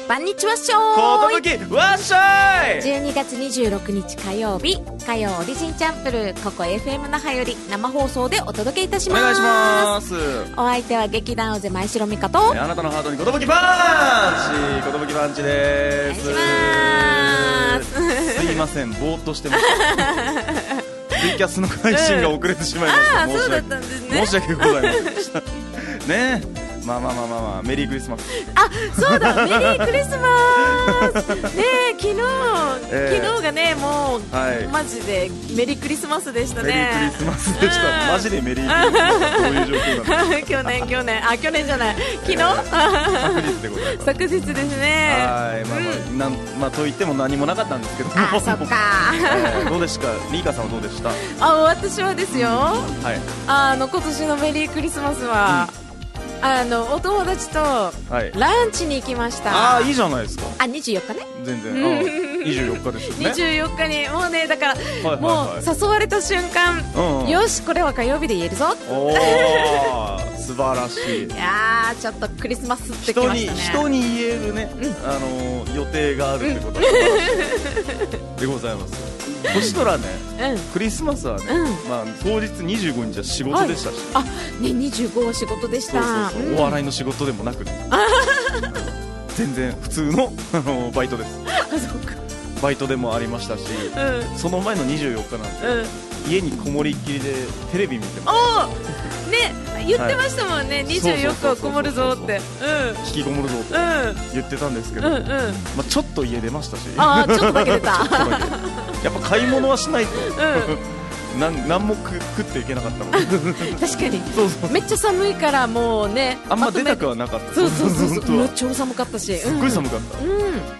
バンニチワッショーことぶきわっしゃい。 12月26日火曜日、火曜オリジンチャンプル、ここ FM 那覇より生放送でお届けいたします。 お願いします。 お相手は劇団ウゼ前城美香と、 あなたのハートにことぶきパンチ、ことぶきパンチです。 お願いします。 すいません、ぼーっとしてましたツイキャスの配信が遅れてしまいました、 そうだったんですね。 申し訳ございませんでしたねえ、まあメリークリスマス。 あ、そうだ、メリークリスマスねえ、昨日がね、もう、はい、マジでメリークリスマスでしたね。 メリークリスマスでした、マジでメリークリスマス。どういう状況なんですか。去年じゃない、昨日、 昨日でございます。 昨日ですね。 はい、と言っても何もなかったんですけど、 あ、そっかどうでしたか、リーカさんはどうでした。 私はですよ、はい、今年のメリークリスマスは、お友達とランチに行きました。 いいじゃないですか。 24日ね。 全然。24日ですよね。 24日にもうね、だから、もう誘われた瞬間、よし、これは火曜日で言えるぞ。 おー、素晴らしい。 いやー、ちょっとクリスマスってきましたね。 人に言えるね、予定があるってことでございます。そしたらね、クリスマスはね、当日25日は仕事でしたし、 ね、25は仕事でした。 お笑いの仕事でもなくね、全然普通のバイトです。バイトでもありましたし、その前の24日なんで、家にこもりっきりでテレビ見てましたね、言ってましたもんね、24日はこもるぞって、 引きこもるぞって言ってたんですけど、ちょっと家出ましたし、 ちょっとだけ出たやっぱ買い物はしないと、何も食っていけなかったので確かにめっちゃ寒いからもうね、 あんま出たくはなかった。 そうめっちゃ寒かったし、 すっごい寒かった、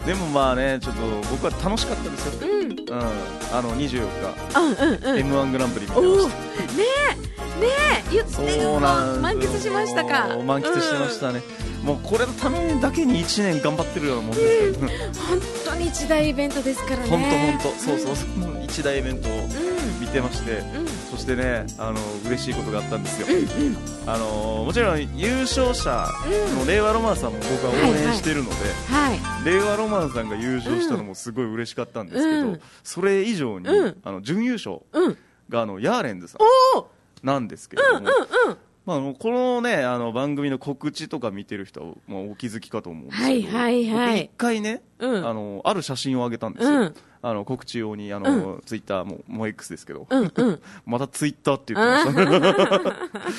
でもまあね、ちょっと僕は楽しかったですよ。24日 M1 グランプリ見てました。 言ってよ、満喫しましたか。 満喫してましたね。もうこれのためだけに1年頑張ってるようなもんですよ。 本当に一大イベントですからね。 本当そう一大イベントを見てまして、そしてね、嬉しいことがあったんですよ。もちろん優勝者の令和ロマンさんも僕は応援してるので、令和ロマンさんが優勝したのもすごい嬉しかったんですけど、それ以上に準優勝がヤーレンズさんなんですけれども、このね、番組の告知とか見てる人はもうお気づきかと思うんですけど、僕一回ね、ある写真をあげたんですよ。告知用にツイッターもう X ですけど、またツイッターって言ってました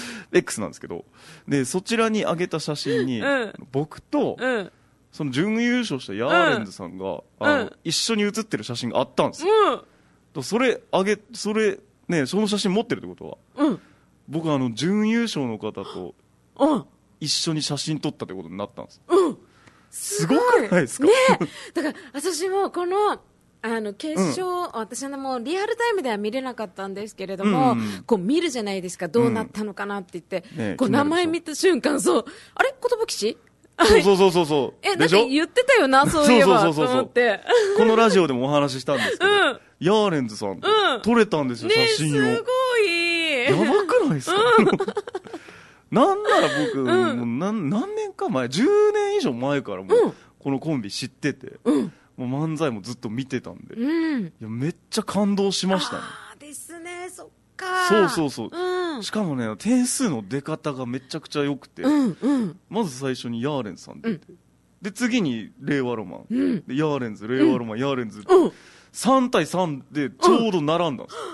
X なんですけど、でそちらにあげた写真に、僕とその準優勝したヤーレンズさんが一緒に写ってる写真があったんですよ。それね、その写真持ってるってことは、僕準優勝の方と一緒に写真撮ったってことになったんです。すごくないですか。 だから私もこの決勝、私はもうリアルタイムでは見れなかったんですけれども、こう見るじゃないですか、どうなったのかなって言って、こう名前見た瞬間、あれ、寿吉そうだって言ってたよな、そういえばと思って、 このラジオでもお話ししたんですけど、ヤーレンズさん撮れたんですよ、写真を。 すごいやばくないですかなんなら僕、もう何年か前、10年以上前からもうこのコンビ知ってて、もう漫才もずっと見てたんで、いやめっちゃ感動しましたね。 ですね、そっか。 そう、しかもね、点数の出方がめちゃくちゃ良くて、まず最初にヤーレンズさん出て、で次に令和ロマン、でヤーレンズ、令和ロマン、ヤーレンズ、3対3でちょうど並んだんです。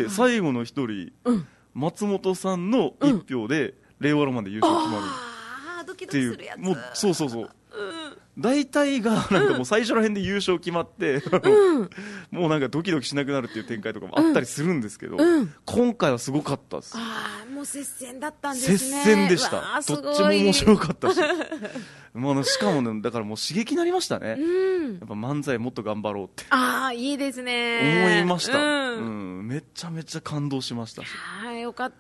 で最後の一人、松本さんの1票で令和ロマンで優勝決まるっていう、もうそう大体がなんかもう最初ら辺で優勝決まってもうなんかドキドキしなくなるっていう展開とかもあったりするんですけど、今回はすごかったです。 もう接戦だったんですね。 接戦でした。どっちも面白かったししかもね、だからもう刺激になりましたね。やっぱ漫才もっと頑張ろうっていいですね、 思いました。めちゃめちゃ感動しましたし、 よかった。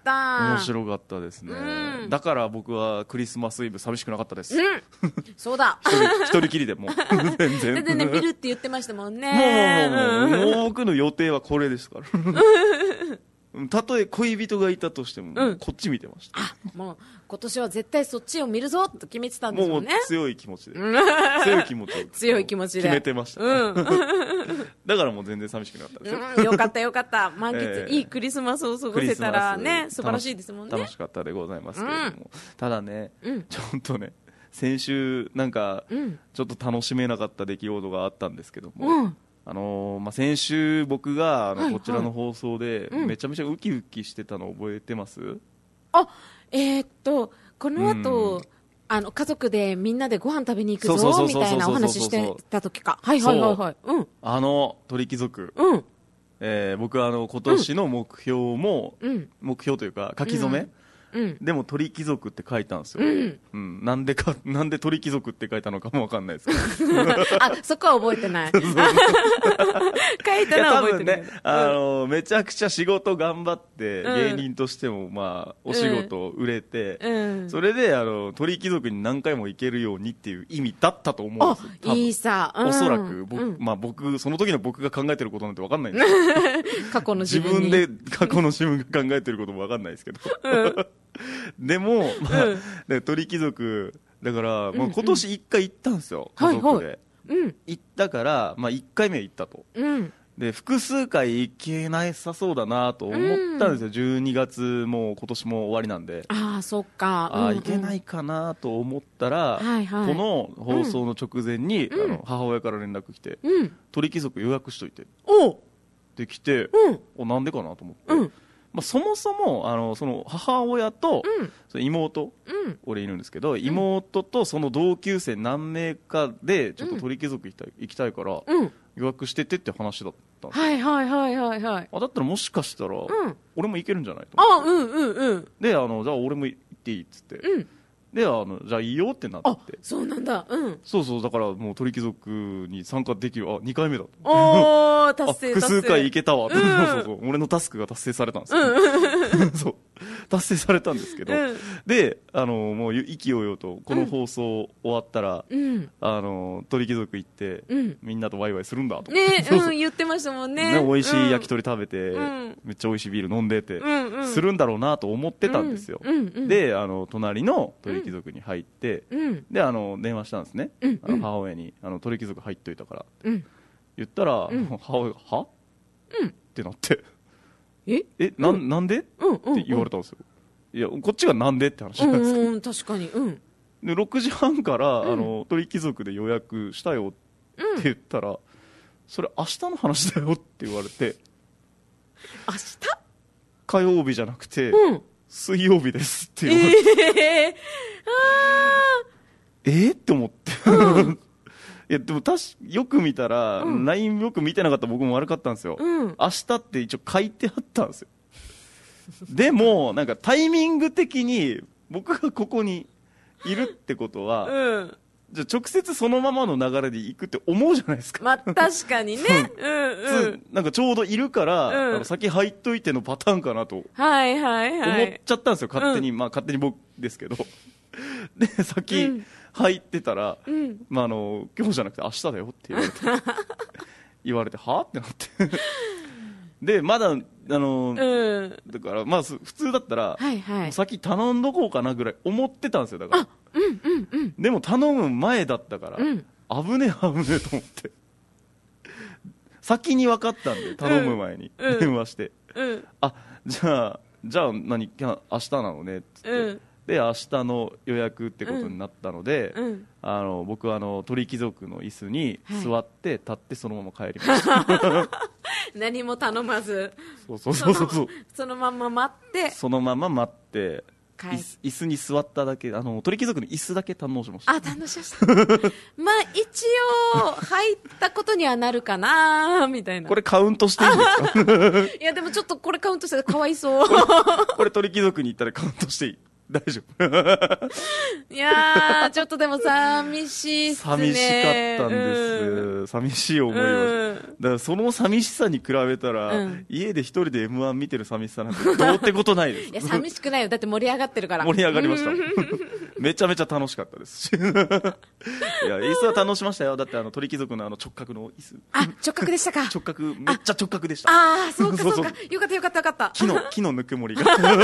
面白かったですね。だから僕はクリスマスイブ寂しくなかったです。 そうだ一人きりでも全然だってね、見るって言ってましたもんね。 もう僕の予定はこれですからたとえ恋人がいたとしても、こっち見てました。 もう今年は絶対そっちを見るぞと決めてたんですよね。 もう強い気持ちで強い気持ちで決めてました、だからもう全然寂しくなったんですよ、 よかったよかった。満喫、いいクリスマスを過ごせたらね、素晴らしいですもんね。 楽しかったでございますけれども、ただね、ちょっとね先週なんかちょっと楽しめなかった出来事があったんですけども、先週僕がこちらの放送でめちゃめちゃウキウキしてたの覚えてます？ この後、家族でみんなでご飯食べに行くぞみたいなお話してた時か。はいはいはいはい。 鳥貴族、僕は今年の目標も、目標というか書き初め、でも鳥貴族って書いたんですよ、なんで鳥貴族って書いたのかも分かんないですけどそこは覚えてない書いたのは覚えてない。 多分ね、めちゃくちゃ仕事頑張って芸人としてもお仕事売れて、それで鳥貴族に何回も行けるようにっていう意味だったと思うんですよ。いいさ、おそらく僕その時の僕が考えてることなんて分かんないんですよ過去の自分過去の自分が考えてることも分かんないですけどでも、鳥貴族だから、今年1回行ったんですよ、家族で、行ったから、1回目行ったと、で複数回行けなさそうだなと思ったんですよ、12月も今年も終わりなんで、 そっか、 行けないかなと思ったら、この放送の直前に、母親から連絡来て、鳥貴族予約しといてできて、なんでかなと思って、そもそもその母親と、その妹、俺いるんですけど、妹とその同級生何名かでちょっと鳥貴族行きたいから、予約しててって話だったんですよ。だったらもしかしたら、俺も行けるんじゃないと思って、でじゃあ俺も行っていいっつって、でじゃあいいよってなって。 そうなんだ。 そうだからもう鳥貴族に参加できる。2回目だ。 達成。 複数回行けたわ。そう俺のタスクが達成されたんですよ。そう達成されたんですけど、でもう意気揚々とこの放送終わったら、鳥貴族行って、みんなとワイワイするんだと言ってましたもんね。 美味しい焼き鳥食べて、めっちゃ美味しいビール飲んでて、するんだろうなと思ってたんですよ。で隣の鳥貴族に入って、で電話したんですね、母親に鳥貴族入っといたから、言ったら、母親がはってなって、なんでって言われたんですよ。いやこっちがなんでって話なんですけど、 確かに。 で6時半から鳥貴族で予約したよって言ったら、それ明日の話だよって言われて、 明日火曜日じゃなくて、水曜日ですって言われて、って思っていやでもよく見たら、LINE よく見てなかった僕も悪かったんですよ、明日って一応書いてあったんですよ。でもなんかタイミング的に僕がここにいるってことは、じゃあ直接そのままの流れで行くって思うじゃないですか。 確かにね。 なんかちょうどいるから、先入っといてのパターンかなと思っちゃったんですよ、勝手に。勝手に僕ですけど。で先入ってたら、今日じゃなくて明日だよって言われてはってなってでまだだから普通だったら、先頼んどこうかなぐらい思ってたんですよ。だからでも頼む前だったから、危ねえと思って先に分かったんで、頼む前に電話して、じゃあ明日なのねっつって、で明日の予約ってことになったので、僕は鳥貴族の椅子に座って立ってそのまま帰りました何も頼まず、 そのまま待って椅子に座っただけ、鳥貴族の椅子だけ堪能しました。 堪能しました一応入ったことにはなるかなみたいな。 これカウントしていいんですかいやでもちょっとこれカウントしたらかわいそうこれ鳥貴族に行ったらカウントしていい？大丈夫いやーちょっとでも寂しいっすね。 寂しかったんです、寂しい思いを、だからその寂しさに比べたら、家で一人で M1 見てる寂しさなんてどうってことないです。 いや寂しくないよ、だって盛り上がってるから。 盛り上がりましためちゃめちゃ楽しかったですしいや椅子は楽しましたよ。だって鳥貴族の直角の椅子、 直角でしたか。 直角、めっちゃ直角でした。 そうかそうか、よかったよかったよかった。 木のぬくもりが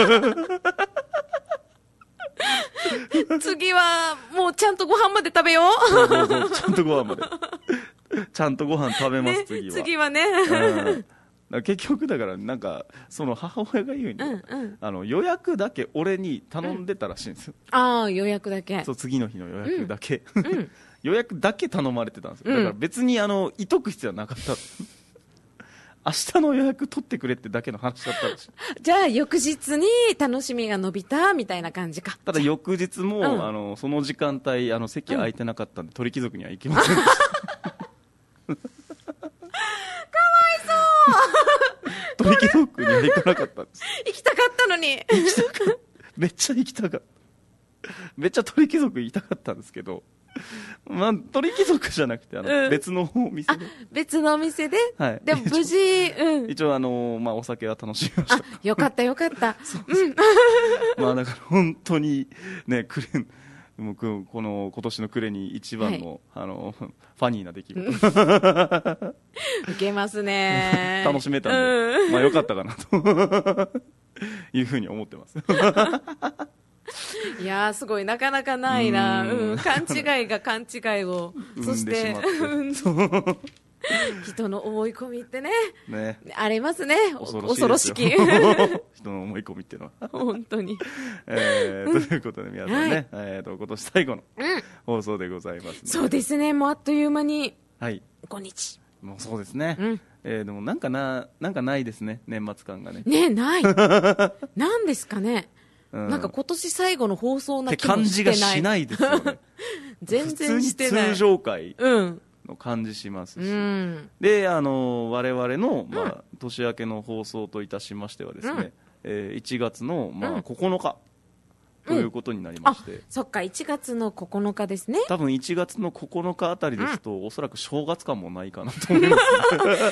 次はもうちゃんとご飯まで食べよう。 そうちゃんとご飯までちゃんとご飯食べます、 ね、次はね、 結局だからなんかその母親が言うに、予約だけ俺に頼んでたらしいんですよ。 予約だけ。 そう、次の日の予約だけ、予約だけ頼まれてたんですよ。だから別にいとく必要はなかった。明日の予約取ってくれってだけの話だったらしい。 じゃあ翌日に楽しみが伸びたみたいな感じか。 ただ翌日も、その時間帯席空いてなかったんで、鳥貴族には行きませんでしたかわいそう鳥貴族には行かなかったんです。 行きたかったのにめっちゃ行きたかった。めっちゃ鳥貴族行きたかったんですけど、鳥貴族じゃなくて別のお店で、 別のお店で、でも無事、 一応お酒は楽しみました。 よかったよかっただから本当にね、今年の暮れに一番の、ファニーな出来事受けますね楽しめたんで、よかったかなというふうに思ってますいやー、すごい、なかなかないな。勘違いが勘違いを、そして人の思い込みってね、ありますね。恐ろしき人の思い込みっていうのは本当にということで皆さんね、今年最後の放送でございます。 そうですね、もうあっという間に5日。 もうそうですね。でもなんかないですね、年末感がね。 ないなんですかね。なんか今年最後の放送な気もしてない。 って感じがしないですよね全然してない。 普通に通常回の感じしますし、で我々の、年明けの放送といたしましてはですね、1月の、9日ということになりまして、 そっか、1月の9日ですね。 多分1月の9日あたりですと、おそらく正月感もないかなと思います、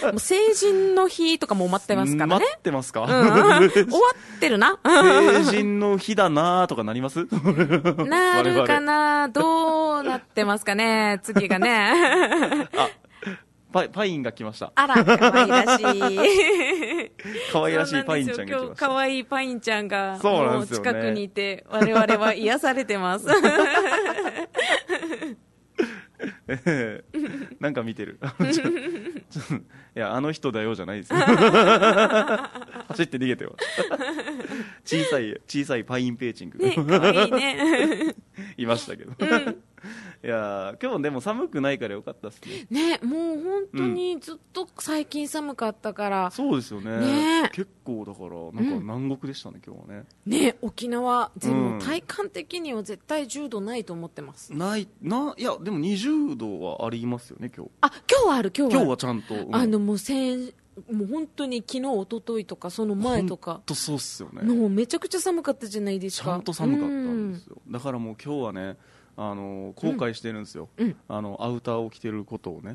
もう成人の日とかも待ってますからね。 待ってますか、 終わってるな成人の日だなとかなりますなるかな、どうなってますかね、次がねパインが来ました。 あら、かわいらしい可愛らしいパインちゃんが来ました。 今日可愛いパインちゃんがもう近くにいて、我々は癒されてますなんか見てるいや、あの人だよじゃないですよ走って逃げてよ小さいパインペーチング、 かわいいねいましたけど、いや今日でも寒くないからよかったですね。もう本当にずっと最近寒かったから、 そうですよね。結構だからなんか南国でしたね、今日はね。沖縄でも体感的には絶対10度ないと思ってます。 いやでも20度はありますよね、今日。 今日はある。今日はちゃんと、 もう本当に昨日一昨日とかその前とか本当そうっすよね。 もうめちゃくちゃ寒かったじゃないですか。 ちゃんと寒かったんですよ。だからもう今日はね、後悔してるんですよ、アウターを着てることをね。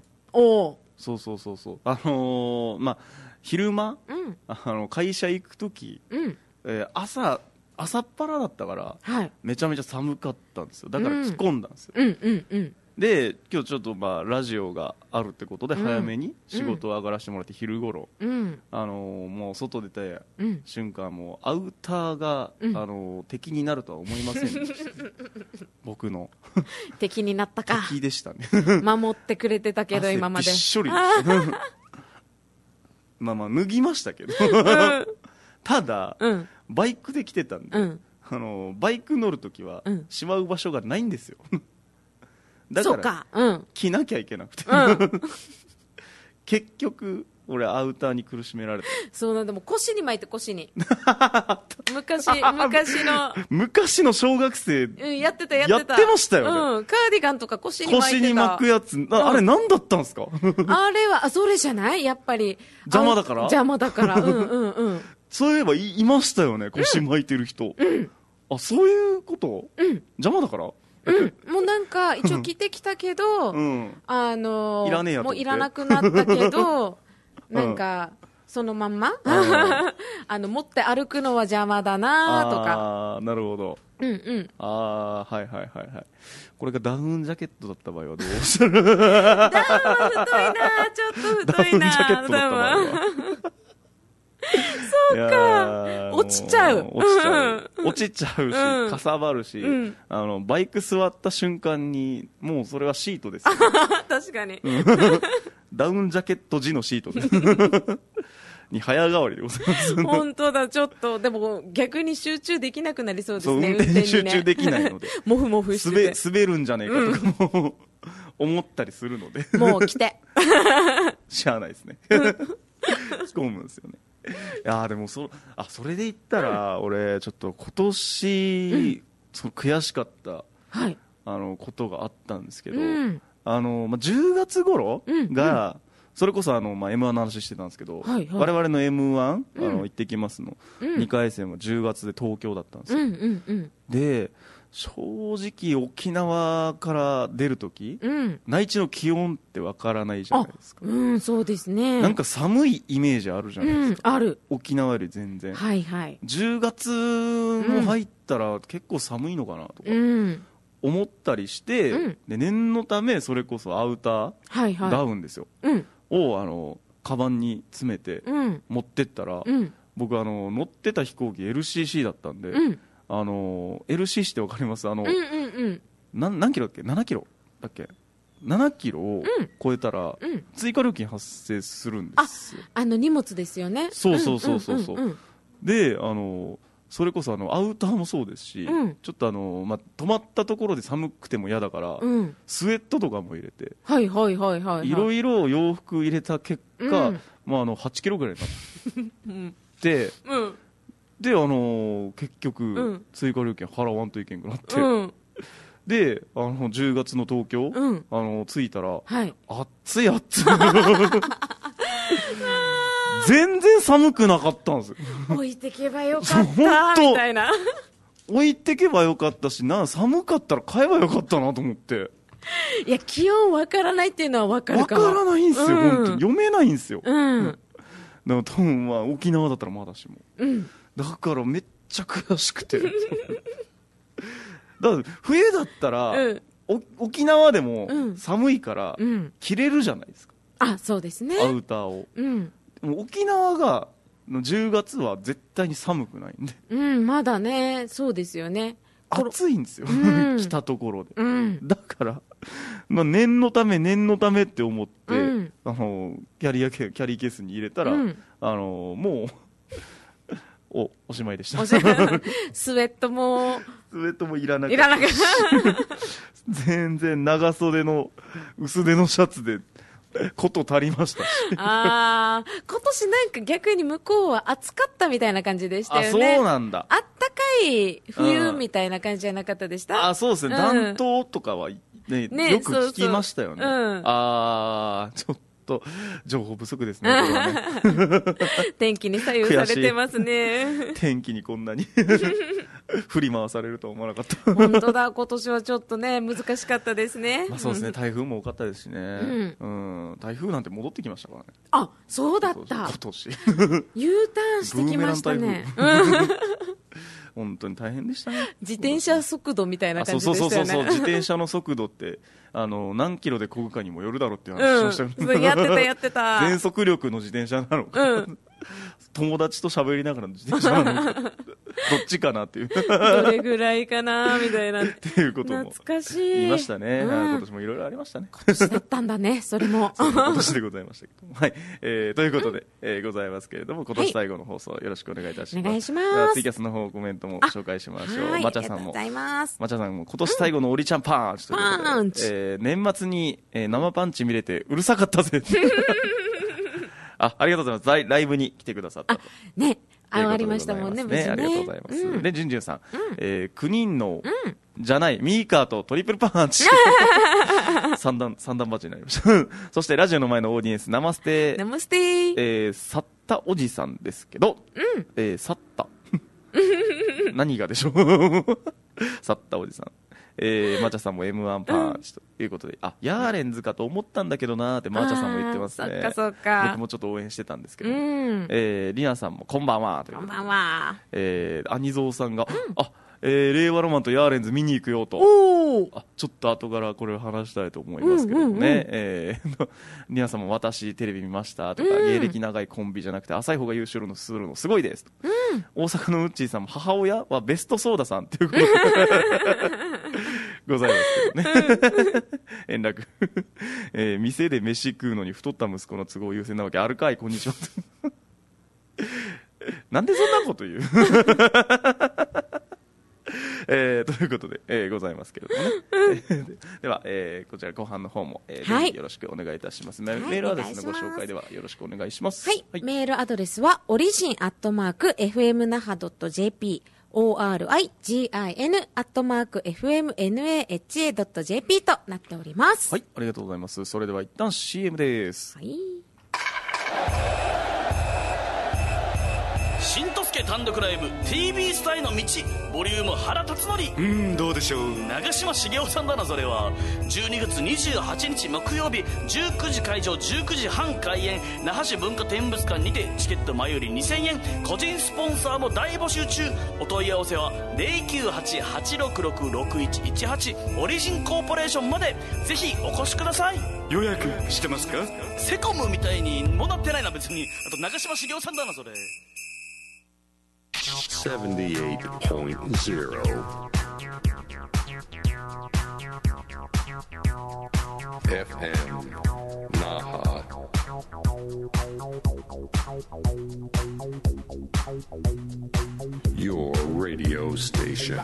そう昼間、会社行く時、朝っぱらだったから、めちゃめちゃ寒かったんですよ。だから着込んだんですよ。で今日ちょっとラジオがあるってことで早めに仕事を上がらせてもらって、昼頃、もう外出た瞬間、もうアウターが、敵になるとは思いませんでした僕の敵になったか。 敵でしたね守ってくれてたけど今までびっしょり脱ぎましたけどただ、バイクで来てたんで、バイク乗るときは、しまう場所がないんですよだから着なきゃいけなくて、結局俺アウターに苦しめられた。 そうなんだ、もう腰に巻いて、腰に昔の小学生、 やってましたよね。 カーディガンとか腰に巻くやつ、あれ何だったんですかあれはそれじゃない、やっぱり邪魔だからそういえばいましたよね、腰巻いてる人。そういうこと、邪魔だから、 もうなんか一応着てきたけど、 いらねえやと思って、 もういらなくなったけどなんかそのまんま持って歩くのは邪魔だなとか。 なるほど。 うんうん。 ああ、はいはいはいはい。これがダウンジャケットだった場合はどうしたらダウンは太いな、ちょっと太いな。 ダウンジャケットだった場合はそうか。落ちちゃう。 落ちちゃうし、かさばるし、バイク座った瞬間に、もうそれはシートですよ。 確かに。 ダウンジャケット時のシートです。に早変わりでございます。 本当だ、ちょっと、でも逆に集中できなくなりそうですね。 そう、運転に集中できないので。 もふもふしてて。 滑るんじゃねえかとかも、思ったりするので。 もう来て。 しゃあないですね。仕込むんですよね。いやでもそれで言ったら、俺ちょっと今年、悔しかった、 はい、 ことがあったんですけど、10月頃が、それこそM1 の話してたんですけど、 はいはい、 我々の M1、行ってきますの、2回戦は10月で東京だったんですよ。で、正直沖縄から出るとき、内地の気温ってわからないじゃないですか。 そうですね。 なんか寒いイメージあるじゃないですか。 ある。 沖縄より全然。 はいはい。 10月も入ったら結構寒いのかなとか思ったりして、で念のためそれこそアウター、ダウンですよ。をカバンに詰めて持ってったら、僕乗ってた飛行機 LCC だったんで、LCC ってわかります？何キロだっけ？ 7 キロだっけ？7キロを超えたら追加料金発生するんですよ。 荷物ですよね。 そうでそれこそアウターもそうですし、ちょっと止まったところで寒くても嫌だから、スウェットとかも入れて、いろいろ洋服入れた結果、8キロぐらいになって、で結局、追加料金払わんといけんくなって、で10月の東京、着いたら、暑い全然寒くなかったんですよ。 置いてけばよかったみたいな。 置いてけばよかったし、寒かったら買えばよかったなと思って。 いや、気温わからないっていうのはわかるかも。 わからないんですよ、本当に読めないんですよ。だから多分沖縄だったらまだしも。だからめっちゃ悔しくて。だから冬だったら、沖縄でも寒いから着れるじゃないですか。 そうですね。 アウターを。沖縄がの10月は絶対に寒くないんで、 まだね、そうですよね。 暑いんですよ、来たところで。だから、念のためって思って、キャリーケースに入れたら、もうおしまいでした。 スウェットもいらなかったし、全然長袖の薄手のシャツでこと足りましたし。 今年なんか逆に向こうは暑かったみたいな感じでしたよね。 そうなんだ。 あったかい冬みたいな感じじゃなかったでした？ そうですね。暖冬とかはね、よく聞きましたよね。ちょっと情報不足ですね。これはね。 天気に左右されてますね。 天気にこんなに振り回されるとは思わなかった。 本当だ、今年はちょっとね、難しかったですね。 そうですね、台風も多かったですしね。台風なんて戻ってきましたからね。 そうだった。 今年 U ターンしてきましたね。 本当に大変でしたね。 自転車速度みたいな感じでしたよね。 自転車の速度って何キロで漕ぐかにもよるだろうっていう話しましたよね。 やってた。 全速力の自転車なのか、友達と喋りながらの自転車なのか、どっちかなっていう。 どれぐらいかなみたいな。 っていうことも懐かしい。 言いましたね。今年もいろいろありましたね。 今年だったんだね、それも。 今年でございましたけども。はい。ということで、ございますけれども、今年最後の放送よろしくお願いいたします。 お願いします。 ツイキャスの方コメントも紹介しましょう。まちゃさんも。 ありがとうございます。 まちゃさんも今年最後のオリちゃんパンチということで、年末に生パンチ見れてうるさかったぜ。ありがとうございます。ライブに来てくださったと。 ね。ありましたもんね、無事ね。 ありがとうございます。で、じゅんじゅんさん。9人の、じゃない、ミーカーとトリプルパンチ。三段バッチになりました。そして、ラジオの前のオーディエンス、ナマステ。サッタおじさんですけど、サッタ。何がでしょう。サッタおじさん。マーチャさんも M1 パンチということで、ヤーレンズかと思ったんだけどなーってマーチャさんも言ってますね。 そっか。 僕もちょっと応援してたんですけど、リナさんもこんばんはということで。 こんばんは。 アニゾーさんが、 令和ロマンとヤーレンズ見に行くよと。ちょっと後からこれを話したいと思いますけどね。皆さんも私テレビ見ましたとか、芸歴長いコンビじゃなくて浅い方が優勝するのすごいですと。大阪のウッチーさんも母親はベストソーダさんっていうことでございますけどね。円楽。店で飯食うのに太った息子の都合優先なわけあるかい、こんにちは。なんでそんなこと言うということで、ございますけれどもね。では、こちら後半の方も、ぜひよろしくお願いいたします。メールアドレスのご紹介ではよろしくお願いします。 はい。メールアドレスはorigin@fmnaha.jp origin@fmnaha.jp となっております。 はい、ありがとうございます。それでは一旦 CM です。はい。 新とすけ単独ライブ TV スタイの道ボリューム原辰徳。 どうでしょう。 長嶋茂雄さんだな。それは12月28日木曜日19時会場19時半開演、那覇市文化展物館にてチケット前より2000円、個人スポンサーも大募集中。お問い合わせは 098-866-6118 オリジンコーポレーションまでぜひお越しください。 予約してますか。 セコムみたいにもなってないな別に。あと長嶋茂雄さんだなそれ。 78.0 FM Naha. Your radio station.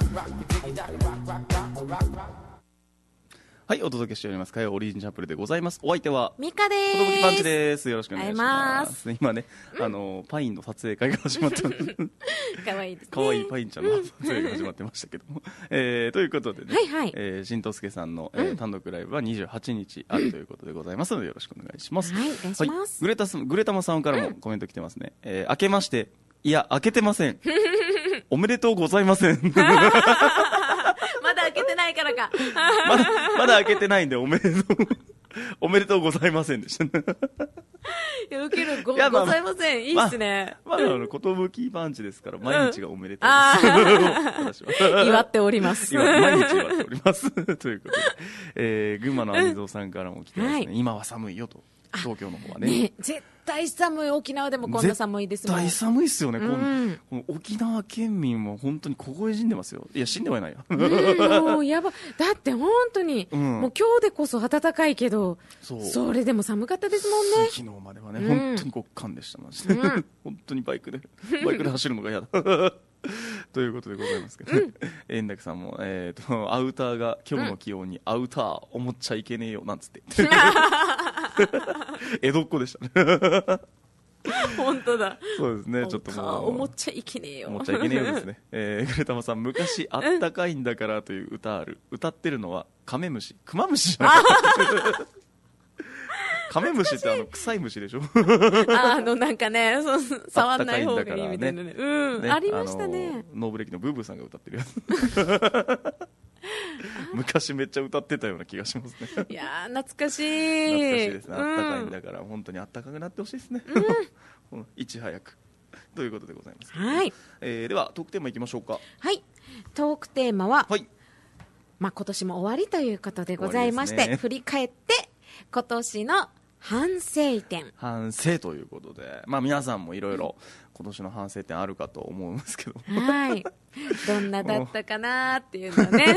はい、お届けしております火曜オリジンチャンプルでございます。お相手はミカでーす。 寿パンチです。よろしくお願いします。今ね、パインの撮影会が始まってかわいいですね。 かわいいパインちゃんの撮影が始まってましたけども、ということでね、新藤助さんの、単独ライブは28日あるということでございますのでよろしくお願いします。 はい、お願いします。 グレタマさんからもコメント来てますね。明けまして、いや明けてません。おめでとうございません。 まだ開けてないからか。 まだ開けてないんでおめでとうございませんでしたね。 いや、ウケるございません。いいっすね。 ことぶきパンチですから毎日がおめでとうです。 祝っております。 毎日祝っております。ということで、群馬のアニゾーさんからも来てますね。今は寒いよと。東京の方はね。 絶対寒い。沖縄でもこんな寒いですもん。 絶対寒いっすよね。この沖縄県民も本当に凍え死んでますよ。いや、死んではいないよ。 もうやば。だって本当に、もう今日でこそ暖かいけど、それでも寒かったですもんね。 昨日まではね、本当に極寒でした。マジで。本当にバイクで走るのが嫌だ。ということでございますけど、円楽さんも、アウターが今日の気温にアウター思っちゃいけねえよなんつって江戸っ子でしたね。 本当だ。 そうですね。ちょっともう思っちゃいけねえよ。 思っちゃいけねえよですね。グレタマさん、昔あったかいんだからという歌ある。歌ってるのはカメムシ、クマムシじゃなかった。カメムシって臭い虫でしょ。 なんかね、触んない方がいいみたいなね。ありましたね。 ノーブレーキのブーブーさんが歌ってるやつ。昔めっちゃ歌ってたような気がしますね。 いやー、懐かしい。 懐かしいですね。あったかいんだから本当にあったかくなってほしいですね。いち早くということでございます。 はい。 ではトークテーマいきましょうか。 はい。トークテーマは、今年も終わりということでございまして、振り返って今年の反省点。 反省ということで、皆さんもいろいろ今年の反省点あるかと思うんですけど、 はい。どんなだったかなっていうのね。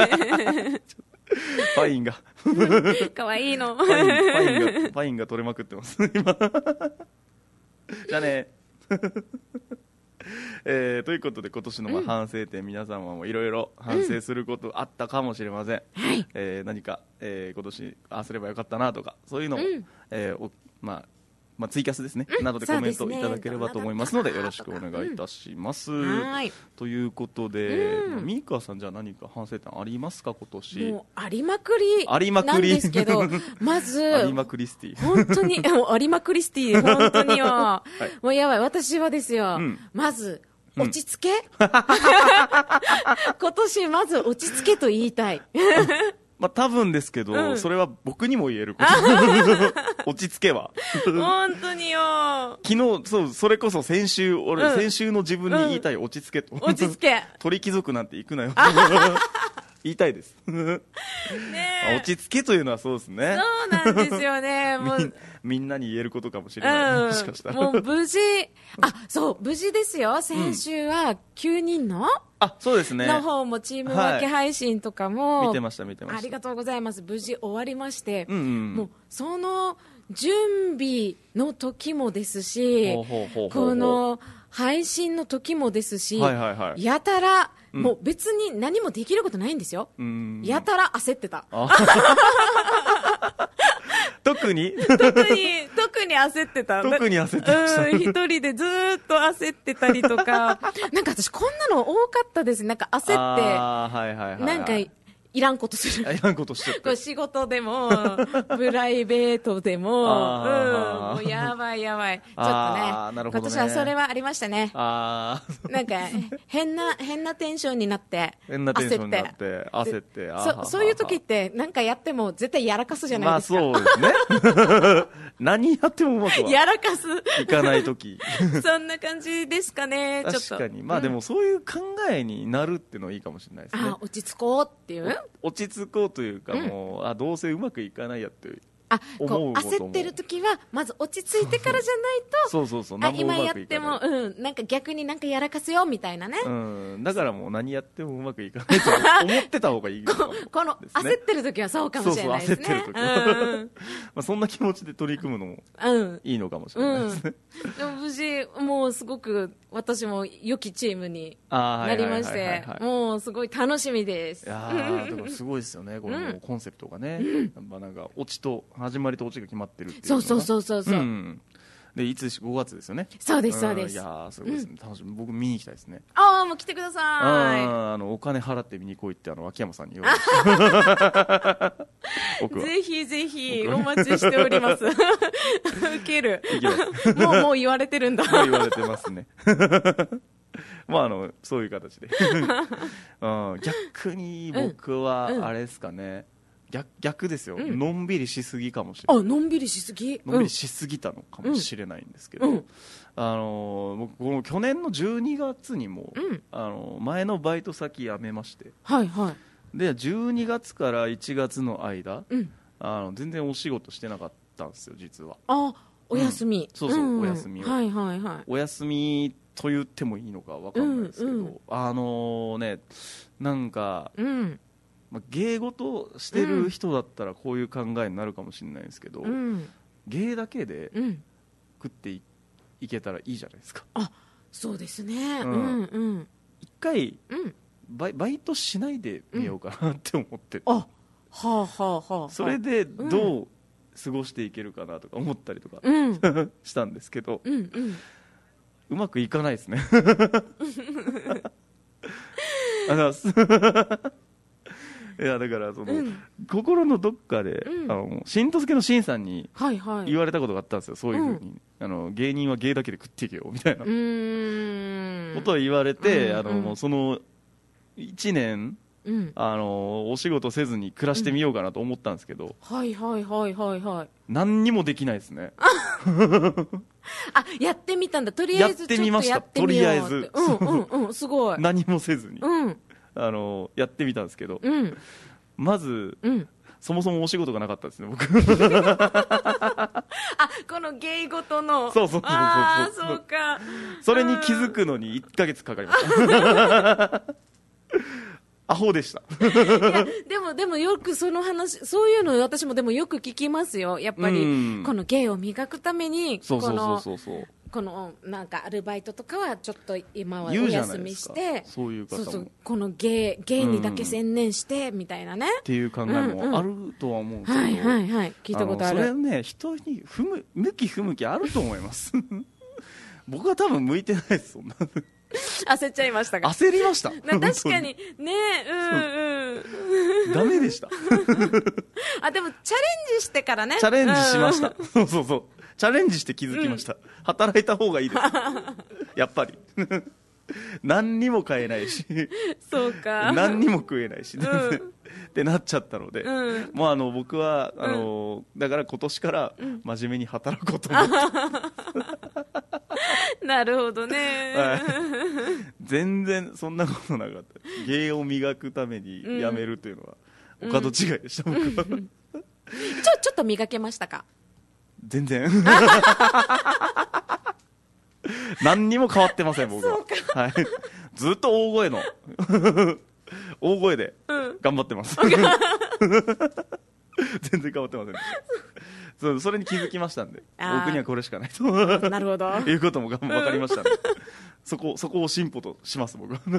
パインがかわいいの。 パインが取れまくってます今。じゃあね。ということで今年の反省点、皆様もいろいろ反省することあったかもしれません。何か、今年ああすればよかったなとかそういうのを、ツイキャスですね、などでコメントいただければと思いますのでよろしくお願いいたします。ということで、ミーカーさん、じゃあ何か反省点ありますか今年。 もうありまくりなんですけど、まずありまくりスティ本当にありまくりスティ本当によ、もうやばい。私はですよ、まず落ち着け、今年まず落ち着けと言いたい。 多分ですけど、それは僕にも言えること。 落ち着けは。 本当によ。 昨日、そう、それこそ先週、俺、先週の自分に言いたい、落ち着けと。 落ち着け。 鳥貴族なんて行くなよ。言いたいです。 ねえ。 落ち着けというのはそうですね。 そうなんですよね。もう。 みんなに言えることかもしれない。もしかしたら。 もう無事、そう、無事ですよ。先週は9人の、 そうですね。 の方もチーム分け配信とかも、 見てました。 ありがとうございます。無事終わりまして、 もうその準備の時もですし、この配信の時もですし、やたら、もう別に何もできることないんですよ。やたら焦ってた。 特に焦ってた。 特に焦ってました。 一人でずーっと焦ってたりとか、なんか私こんなの多かったです。なんか焦って、なんかいらんことする。 いらんことしちゃって。 仕事でも、プライベートでも、もうやばい。ちょっとね、今年はそれはありましたね。なんか、変なテンションになって、焦って。そういう時って、なんかやっても絶対やらかすじゃないですか。 そうですね。何やってもうまくは。 やらかす。 いかない時。 そんな感じですかね、ちょっと。 確かに。でもそういう考えになるっていうのはいいかもしれないですね。 落ち着こうっていう。 落ち着こうというか、もうどうせうまくいかないやってこう焦ってる時はまず落ち着いてからじゃないと今やってもなんか逆になんかやらかすよみたいなね。 だからもう何やってもうまくいかないと思ってた方がいいかも、 この焦ってる時はそうかもしれないですね。 焦ってる時はそんな気持ちで取り組むのもいいのかもしれないですね。 でも無事もうすごく私も良きチームになりまして、もうすごい楽しみです。 だからすごいですよね、このコンセプトがね。なんかオチと始まりとオチが決まってるっていう。 そうでいつ5月ですよね。 そうです。 いやすごいですね、楽しみ。僕見に行きたいですね。 もう来てください。 お金払って見に来いって秋山さんに言われてぜひぜひお待ちしております。ウケる。もう言われてるんだ。 もう言われてますね。そういう形で。逆に僕はあれですかね。逆ですよ、のんびりしすぎかもしれない。 のんびりしすぎたのかもしれないんですけど、僕この去年の12月にも、前のバイト先辞めまして、で12月から1月の間、全然お仕事してなかったんですよ実は。 お休み。 お休みを。お休みと言ってもいいのか分かんないですけど、なんか、芸事してる人だったらこういう考えになるかもしれないですけど、芸だけで食っていけたらいいじゃないですか。 そうですね。 一回バイトしないでみようかなって思ってて、それでどう過ごしていけるかなとか思ったりとかしたんですけど、うまくいかないですね。いやだから心のどっかでしんとすけのしんさんに言われたことがあったんですよ。そういうふうに芸人は芸だけで食っていけよみたいなことを言われて、もうその1年お仕事せずに暮らしてみようかなと思ったんですけど、何にもできないですね。 やってみたんだ。とりあえずちょっとやってみました。 とりあえずすごい何もせずにやってみたんですけど、まずそもそもお仕事がなかったですね僕。 この芸事の。 そうか。それに気づくのに1ヶ月かかりましたアホでした。 でもよくその話、そういうの私もでもよく聞きますよ。やっぱりこの芸を磨くためにこのなんかアルバイトとかはちょっと今はお休みして、 そういう方もこの芸にだけ専念してみたいなねっていう考えもあるとは思うんですけど、 聞いたことある。 それね、人に向き不向きあると思います。僕は多分向いてないです。そんな焦っちゃいましたか。 焦りました。 確かにね。 ダメでした。 でもチャレンジしてからね。 チャレンジしました。そうチャレンジして気づきました。働いた方がいいです。やっぱり。 何にも買えないしそうか。 何にも食えないし、 うんってなっちゃったので、 うんもう僕はだから今年から真面目に働こうと思って、 なるほどね。 はい、全然そんなことなかった。芸を磨くために辞めるというのはお門違いでした、僕は。 ちょっと磨けましたか？ 全然何にも変わってません、僕は。はい、ずっと大声の大声で頑張ってます、全然変わってませんでした。それに気づきましたんで、僕にはこれしかないとなるほどいうことも分かりましたんで、そこを進歩とします、僕は。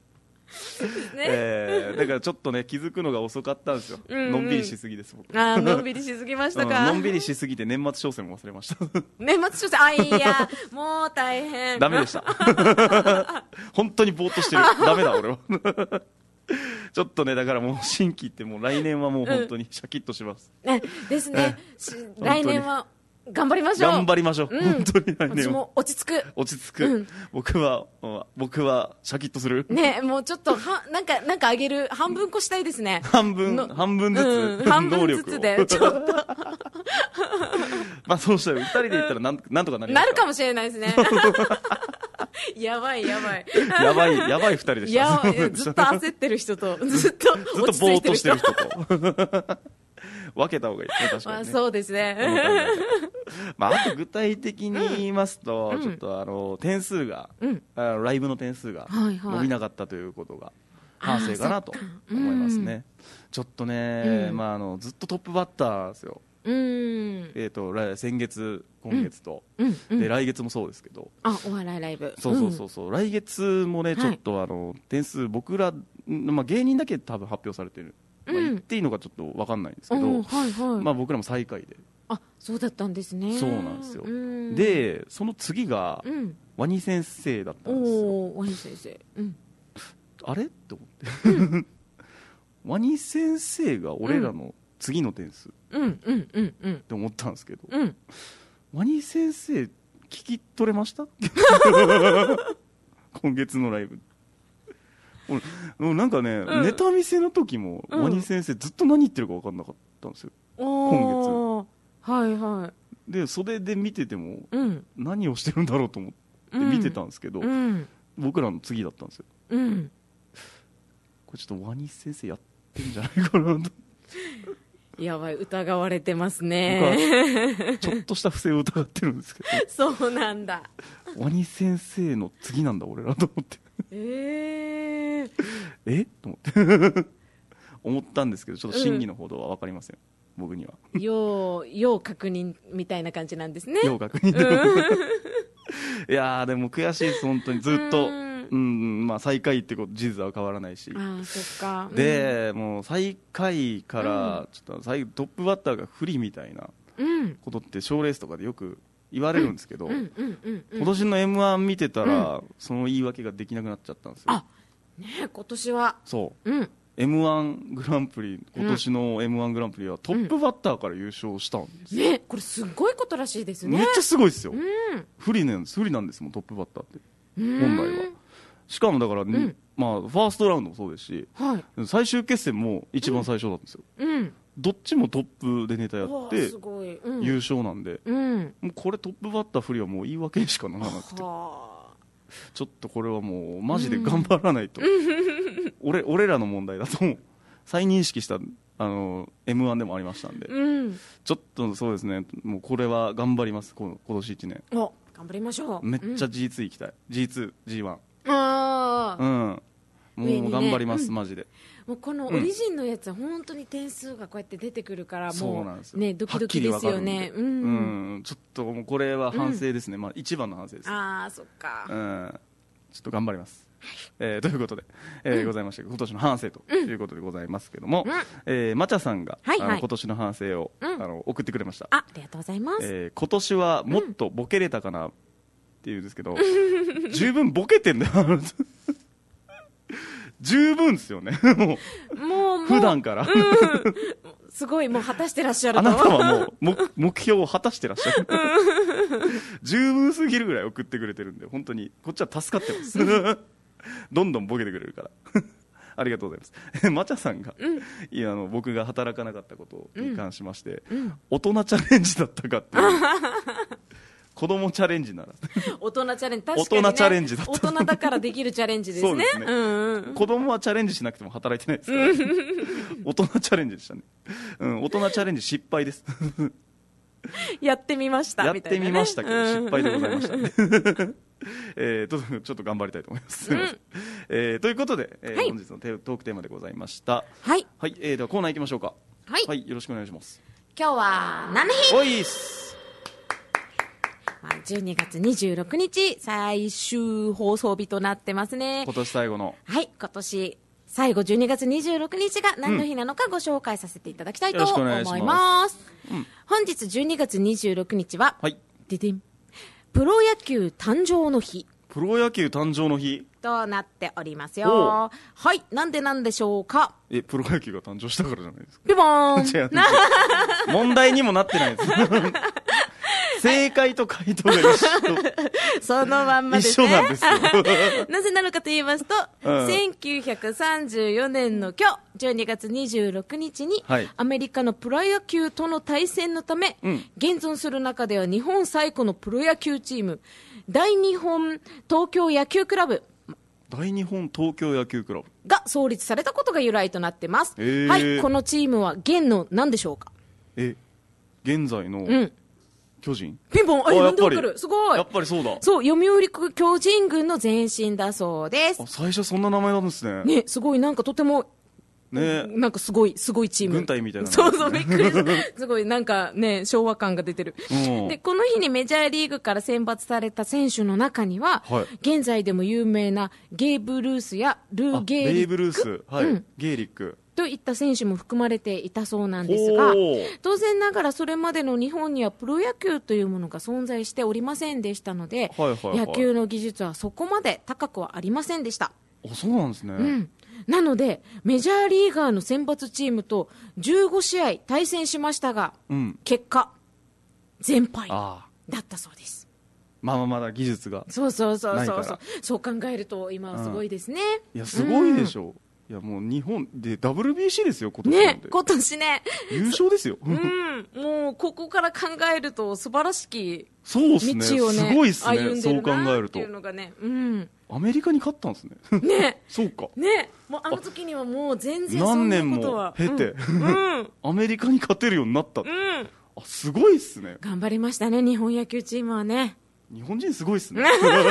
ね、だからちょっとね、気づくのが遅かったんですよ、のんびりしすぎです、僕。 のんびりしすぎましたか。 のんびりしすぎて年末商戦も忘れました。 年末商戦、いや、もう大変。 ダメでした。本当にぼーっとしてる。ダメだ、俺は。ちょっとね、だからもう新規ってもう来年はもう本当にシャキッとします。 ですね。来年は頑張りましょう。 頑張りましょう。本当に来年は。 私も落ち着く。 落ち着く。僕はシャキッとする。 ね、もうちょっとなんかあげる、半分こしたいですね。 半分ずつ。 半分ずつで、ちょっと。 まあそうしたら2人で言ったらなんとかなります。 なるかもしれないですね。やばい。 やばい2人でした。 ずっと焦ってる人と、ずっと落ち着いてる人と。 分けた方がいいですね、確かにね。 そうですね。 あと具体的に言いますと、ちょっと点数が、ライブの点数が伸びなかったということが反省かなと思いますね。ちょっとね、ずっとトップバッターですよ。先月、今月と、で来月もそうですけど、 お笑いライブ、 そう来月もね、ちょっと点数、僕ら、芸人だけ多分発表されてる、言っていいのかちょっと分かんないんですけど、僕らも最下位で。 そうだったんですね。 そうなんですよ。でその次がワニ先生だったんですよ。 ワニ先生、 あれって思ってワニ先生が俺らの次の点数って思ったんですけど、ワニ先生聞き取れました今月のライブ。なんかね、ネタ見せの時もワニ先生ずっと何言ってるか分かんなかったんですよ、今月。で袖で見てても、何をしてるんだろうと思って見てたんですけど、僕らの次だったんですよ。これちょっとワニ先生やってんじゃないかなと。 やばい、疑われてますね。 ちょっとした不正を疑ってるんですけど。そうなんだ。 ワニ先生の次なんだ俺らと思って。と思って思ったんですけど、ちょっと真偽のほどは分かりません、僕には。 要確認みたいな感じなんですね。 要確認。いやーでも悔しいです、本当に。ずっと最下位ってこと事実は変わらないし。 そっか。 でもう最下位からちょっとトップバッターが不利みたいなことって賞レースとかでよく言われるんですけど、今年の M1 見てたらその言い訳ができなくなっちゃったんですよ。 今年はそう、M1 グランプリ、今年の M1 グランプリはトップバッターから優勝したんですよ。 これすごいことらしいですね。 めっちゃすごいですよ。不利なんですもん、トップバッターって本来は。しかもだから、ファーストラウンドもそうですし、最終決戦も一番最初なんですよ。どっちもトップでネタやって優勝なんで、もうこれトップバッター不利はもう言い訳にしかならなくて、ちょっとこれはもうマジで頑張らないと、俺らの問題だと再認識したM1 でもありましたんで、ちょっとそうですね、もうこれは頑張ります、今年1年。 頑張りましょう。 めっちゃ G2 行きたい、G2、G1。もう頑張ります、マジで。 もうこのオリジンのやつは本当に点数がこうやって出てくるから、もうね、ドキドキですよね。 ちょっともうこれは反省ですね、一番の反省です。 そっか。 ちょっと頑張ります。ということで、ございまして、今年の反省ということでございますけども、まちゃさんが今年の反省を送ってくれました。 ありがとうございます。 今年はもっとボケれたかなっていうんですけど、十分ボケてんだよ。十分ですよね。もう普段から。 すごいもう果たしてらっしゃると。 あなたはもう目標を果たしてらっしゃる。十分すぎるぐらい送ってくれてるんで、本当にこっちは助かってます。どんどんボケてくれるから。ありがとうございます。マチャさんが、いや僕が働かなかったことに関しまして、大人チャレンジだったかっていう。子供チャレンジなら大人チャレンジ、確かに、ね、 大人チャレンジだった。 大人だからできるチャレンジですね。 そうですね、子供はチャレンジしなくても働いてないですから、大人チャレンジでしたね、大人チャレンジ失敗です。 やってみましたやっみたいな、ね、 てみましたけど失敗でございましたね。ちょっと頑張りたいと思います。ということで、はい、本日のトークテーマでございました。 はい、 はい、ではコーナー行きましょうか。 はい、 はい、よろしくお願いします。 今日は何の日？ おいっす。 12月26日最終放送日となってますね。 今年最後の、 はい、今年最後12月26日が何の日なのかご紹介させていただきたいと思います。本日12月26日は、 はい、 ででん、プロ野球誕生の日。 プロ野球誕生の日となっておりますよ。はい、なんでなんでしょうか。 プロ野球が誕生したからじゃないですか。 ピボーン。 違う問題にもなってないです。正解と回答が一緒。 そのまんまですね。 一緒なんですよ。 なぜなのかと言いますと、1934年の今日、12月26日に、 はい、 アメリカのプロ野球との対戦のため、現存する中では日本最古のプロ野球チーム、大日本東京野球クラブ、 大日本東京野球クラブが創立されたことが由来となってます。はい、このチームは現の何でしょうか。 現在の、巨人。 ピンポン、なんでわかる？すごい。 やっぱりそうだ。 そう、読売巨人軍の前身だそうです。 最初そんな名前なんですね。 ね、すごい、なんかとても、 ね、 なんかすごいチーム。 軍隊みたいな。 そうそう、びっくりした。すごい、なんかね、昭和感が出てる。で、この日にメジャーリーグから選抜された選手の中には、現在でも有名なゲーブ・ルースやルー・ゲーリック。 ベーブ・ルース、はい、ゲーリック。といった選手も含まれていたそうなんですが、当然ながらそれまでの日本にはプロ野球というものが存在しておりませんでしたので、野球の技術はそこまで高くはありませんでした。 そうなんですね。 なのでメジャーリーガーの選抜チームと15試合対戦しましたが、結果全敗だったそうです。 まだ技術がそう考えると今はすごいですね。 いやすごいでしょう。いやもう日本で WBC ですよ今年なんで。 今年ね優勝ですよ。 もうここから考えると素晴らしき道をね、 すごいですね。 歩んでるなっていいうのがね、 アメリカに勝ったんですね。 ね、 そうか。 ね、もうあの時にはもう全然そんなことは何年も経て、アメリカに勝てるようになった。すごいっすね。 頑張りましたね日本野球チームはね。 日本人すごいっすね。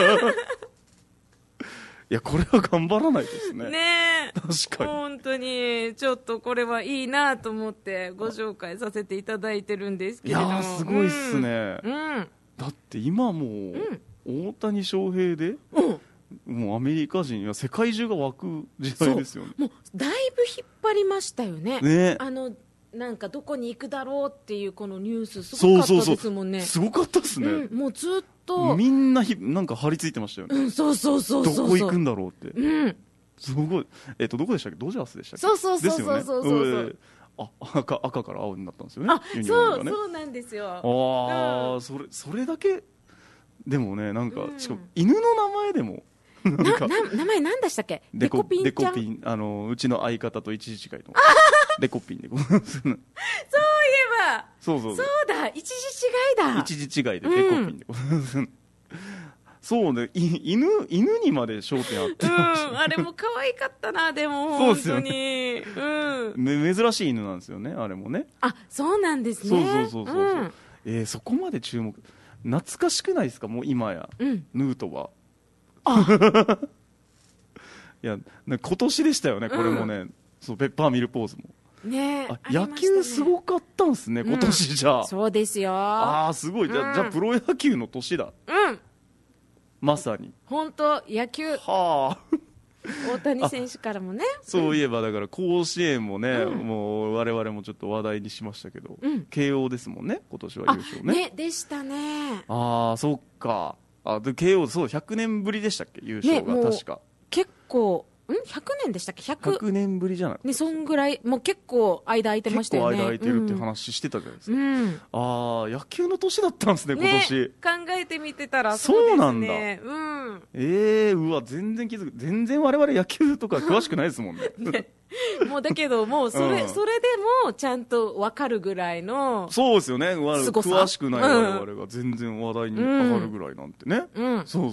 いやこれは頑張らないですね。 ね、 確かに本当にちょっとこれはいいなと思ってご紹介させていただいてるんですけれども。 いやすごいっすね。だって今もう、大谷翔平で、もうアメリカ人や世界中が湧く時代ですよね。 もうだいぶ引っ張りましたよね。なんかどこに行くだろうっていうこのニュースすごかったですもんね。 すごかったですね。 もうずっとみんななんか張り付いてましたよね。 そうどこ行くんだろうって。すごい。どこでしたっけ？ドジャースでしたっけ？ そう赤から青になったんですよね。 そうなんですよ。 それだけでもね、なんかしかも犬の名前でも名前何でしたっけ？デコピンちゃん。 うちの相方と一時違いのデコピンで。そういえばそうだ、一時違いでデコピンで。そうね、犬にまで焦点あってました。 あれも可愛かったな。でも本当に珍しい犬なんですよね、あれもね。 そうなんですね。 そこまで注目。懐かしくないですか？もう今やヌートバー。いや今年でしたよねこれもね。ペッパーミルポーズも野球すごかったんですね今年。じゃあそうですよ。 すごい。じゃあプロ野球の年だ。まさに本当野球。大谷選手からもね。 そういえばだから甲子園もね、もう我々もちょっと話題にしましたけど、慶応ですもんね今年は優勝ね。 でしたね。 そっか。で慶応そう100年ぶりでしたっけ優勝が。確か結構 100年でしたっけ 100年ぶりじゃないね、そんぐらい、もう結構間空いてましたよね。 結構間空いてるっていう話してたじゃないですか。ああ、野球の年だったんですね、今年。 ね、考えてみてたらそうなんだ。うわ、全然全然我々野球とか詳しくないですもんね。 ね、もうだけど、もうそれでもちゃんと分かるぐらいの。 そうですよね。詳しくない我々が全然話題に上がるぐらいなんてね。そう。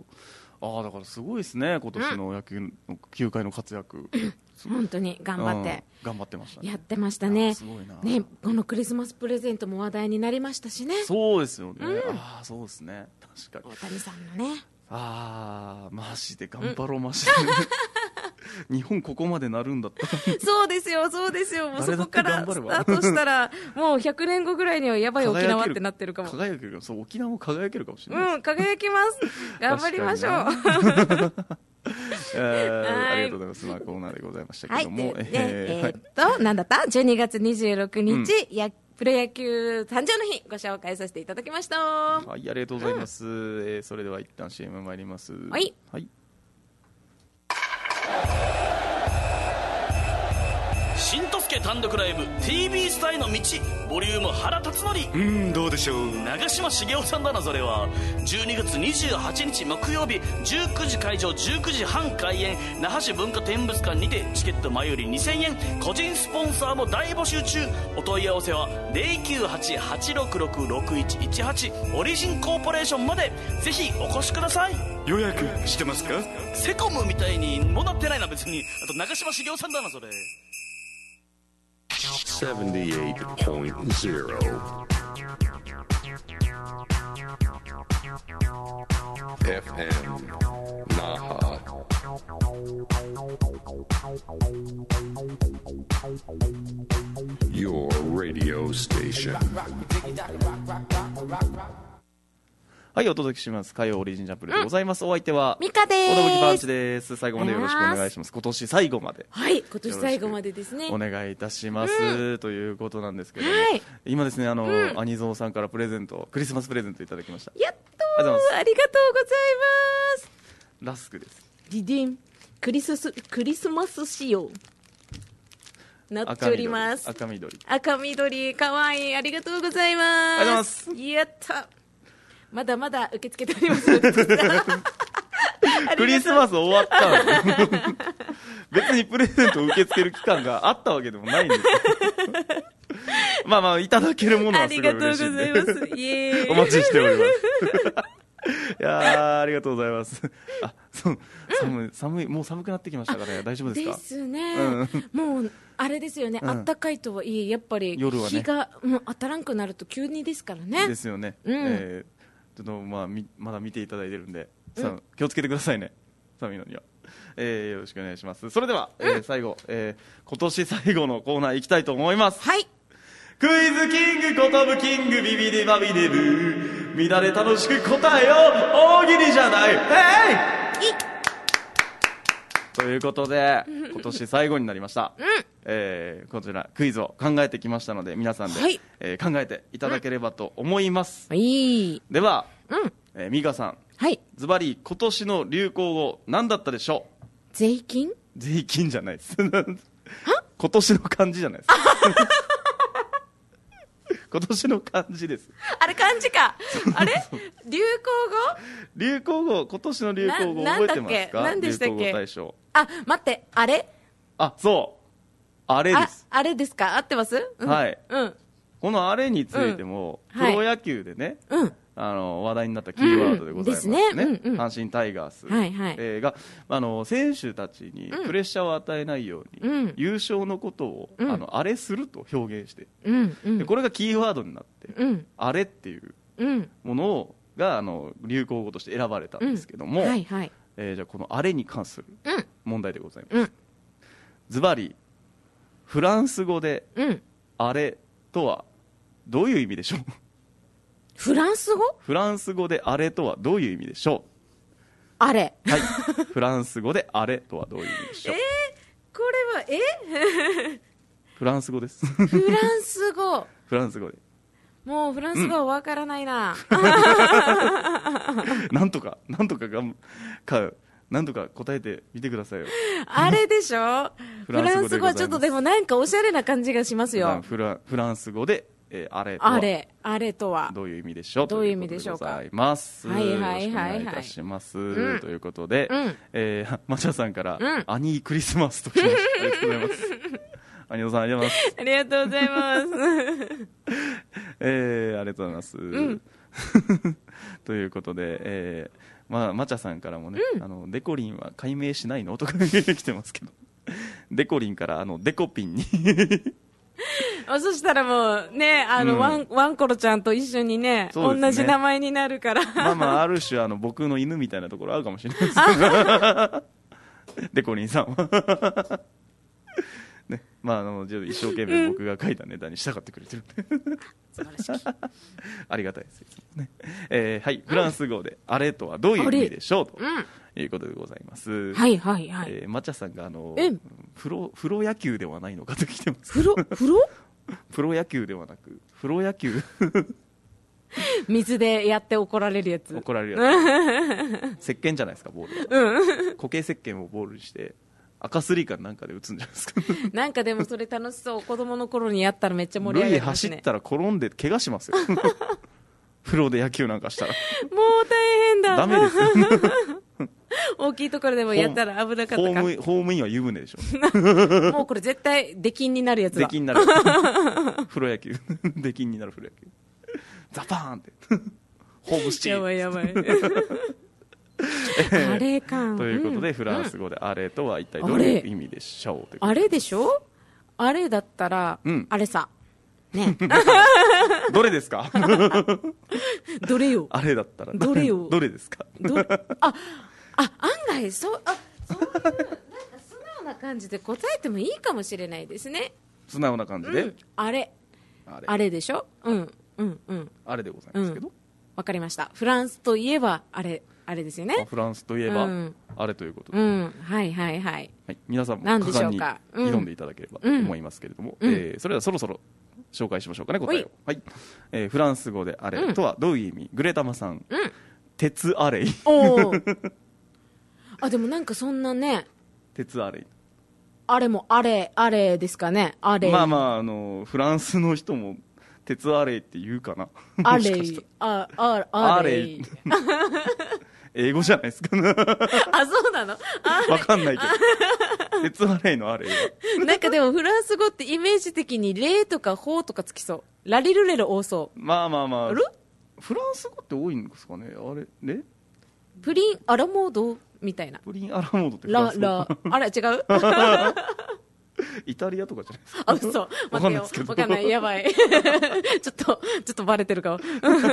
ああ、だからすごいですね、今年の野球の球界の活躍。 本当に頑張って頑張ってましたね。 やってましたね。 すごいな。 ね、このクリスマスプレゼントも話題になりましたしね。 そうですよね。ああ、そうですね。確かに。 大谷さんのね。 ああ、マジで頑張ろう、マジで。日本ここまでなるんだったら。 そうですよ。もうそこからスタートしたら、もう100年後ぐらいにはやばい沖縄ってなってるかも。 輝ける。そう、沖縄も輝けるかもしれない。 輝きます。頑張りましょう。 ありがとうございます。コーナーでございましたけども。 なんだった ?12 月26日、プロ野球誕生の日ご紹介させていただきました。 はい、ありがとうございます。それでは一旦 CM 参ります。はい。 新とすけ単独ライブ TV スタイの道ボリューム原辰徳。 どうでしょう。 長嶋茂雄さんだな。それは12月28日木曜日19時会場19時半開演、那覇市文化展物館にてチケット前より2000円、個人スポンサーも大募集中。お問い合わせは 098-866-6118 オリジンコーポレーションまで。ぜひお越しください。 予約してますか。 セコムみたいにもなってないな別に。あと長嶋茂雄さんだなそれ。 78.0 FM Naha. Your radio station. はい、お届けします。火曜オリジンジャンプルでございます。お相手はミカです。 おどぶきパンチです。最後までよろしくお願いします。今年最後まで。 はい、今年最後までですね。 お願いいたします。ということなんですけども、今ですね、アニゾーさんからクリスマスプレゼントいただきました。 やっとありがとうございます。 ラスクです。 ディディン、クリスマス仕様。なっております。 赤緑、 かわいい。ありがとうございます。 ありがとうございます。 やった。まだまだ受け付けております。 クリスマス終わったの別にプレゼント受け付ける期間があったわけでもないんですまあいただけるものはすごい嬉しいんで。 ありがとうございます。イエーイ。 お待ちしておりますいやー、ありがとうございます。寒い、もう寒くなってきましたからね。大丈夫ですか。 ですね。もうあれですよね。あったかいとはいえやっぱり夜はね、 日が当たらんくなると急にですからね。 ですよね。ちょっとまだ見ていただいてるんで、気をつけてくださいね。寒いのには。よろしくお願いします。それでは最後、今年最後のコーナー行きたいと思います。 はい。 クイズキングことぶキングビビデバビデブ乱れ楽しく答えよ大喜利じゃない。ということで今年最後になりました。こちらクイズを考えてきましたので皆さんで、考えていただければと思います。では、ミカさん、ズバリ今年の流行語何だったでしょう。 税金じゃないです今年の漢字じゃないです今年の漢字です。 あれ漢字か。あれ流行語今年の流行語覚えてますか。 何でしたっけ。 流行語大賞。 待って、あれ。 そうあれです。 あれですか。合ってます。 はい。このあれについても、プロ野球でね、話題になったキーワードでございますね。阪神タイガースが選手たちにプレッシャーを与えないように優勝のことをあれすると表現して、これがキーワードになって、あれっていうものが流行語として選ばれたんですけども、じゃあこのあれに関する問題でございます。ズバリフランス語であれとはどういう意味でしょう。 フランス語であれとはどういう意味でしょう。 あれ。 はい。フランス語であれとはどういう意味でしょう。 これはフランス語です。 フランス語で。 もうフランス語はわからないな。 なんとかなんとか答えてみてくださいよ。 あれでしょ。フランス語はちょっとでもなんかおしゃれな感じがしますよ。 フランス語で、あれとはどういう意味でしょう。 どういう意味でしょうか。 ございます。 はいはいはいはい。 よろしくお願いいたします。ということで、マチャさんから、アニークリスマスと来ました。ありがとうございます。アニーさんありがとうございます。 ありがとうございます。 ありがとうございます。ということで、マチャさんからもね、デコリンは解明しないのとか来てますけど、デコリンからデコピンにそしたらもうね、ワンコロちゃんと一緒にね、同じ名前になるから。 ある種僕の犬みたいなところあるかもしれないですけどデコリンさんはね、一生懸命僕が書いたネタに従ってくれてる素晴らしい。 ありがたいですね。はい、フランス語であれとはどういう意味でしょうということでございます。 はいはいはい。 マチャさんがプロ野球ではないのかと聞いてます。プロ野球ではなくプロ野球水でやって怒られるやつ。 怒られるやつ。石鹸じゃないですか、ボールは。固形石鹸をボールにして赤スリーかなんかで打つんじゃないですか。なんかでもそれ楽しそう。子供の頃にやったらめっちゃ盛り上がりますね。 走ったら転んで怪我しますよ。風呂で野球なんかしたら。もう大変だ。 ダメです。 大きいところでもやったら危なかったか。ホームインは湯船でしょ。もうこれ絶対出禁になるやつだ。 出禁になる。風呂野球。出禁になる風呂野球。ザパーンって。ホームスチール。 やばい。あれか。 ということで、フランス語であれとは一体どういう意味でしょう。 あれでしょ。あれだったら、あれさ。ね。 どれですか。 どれよ。 あれだったら。 どれよ。 どれですか。 案外そういうなんか素直な感じで答えてもいいかもしれないですね。 素直な感じで。 あれでしょ。 あれでございますけど。 わかりました。フランスといえばあれですよね。 フランスといえばあれということで。 はいはいはい。 皆さんも果敢に挑んでいただければと思いますけれども、それではそろそろ紹介しましょうかね、答えを。はい。フランス語であれとはどういう意味。グレタマさん。鉄アレイ。 でもなんかそんなね。 鉄アレイ。 あれもあれですかね。あれ。 フランスの人も鉄アレイって言うかな。 あれ。 英語じゃないですか。 そうなの。 わかんないけど。鉄アレイのアレイは。 なんかでもフランス語ってイメージ的にレとかホーとかつきそう。ラリルレロ多そう。 フランス語って多いんですかね。あれね。 プリンアラモードみたいな。 プリンアラモードってフランス語。 あれ違う。 イタリアとかじゃないですか。 嘘。待ってよ。わかんない。やばい。ちょっとバレてるかも。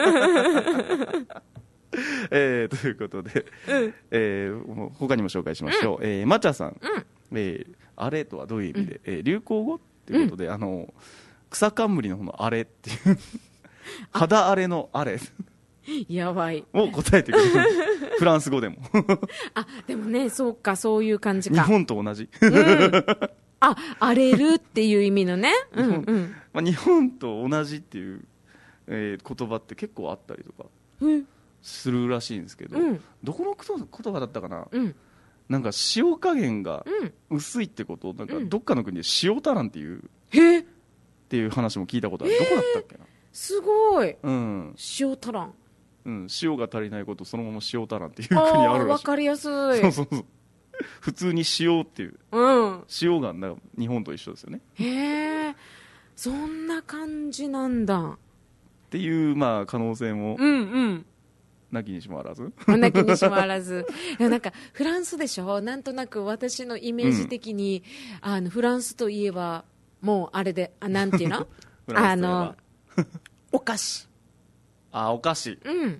ということで、他にも紹介しましょう。マチャさん。あれとはどういう意味で、流行語ということで、草冠の方のあれっていう、肌荒れのあれ。 やばい。 を答えてくれる。フランス語でも。 でもね、そうか、そういう感じか。 日本と同じ。 荒れるっていう意味のね。 日本と同じっていう、言葉って結構あったりとかするらしいんですけど、どこの言葉だったかな。なんか塩加減が薄いってことを、なんかどっかの国で塩足らんっていう、話も聞いたことある。どこだったっけな。 すごい。 塩足らん。 塩が足りないこと、そのまま塩足らんっていう国あるらしい。 わかりやすい。 そう。普通に塩っていう、塩が日本と一緒ですよね。 へえ、そんな感じなんだっていう可能性もなきにしもあらず。 なきにしもあらず。なんかフランスでしょ。なんとなく私のイメージ的に、フランスといえばもうあれでなんていうのお菓子。 お菓子。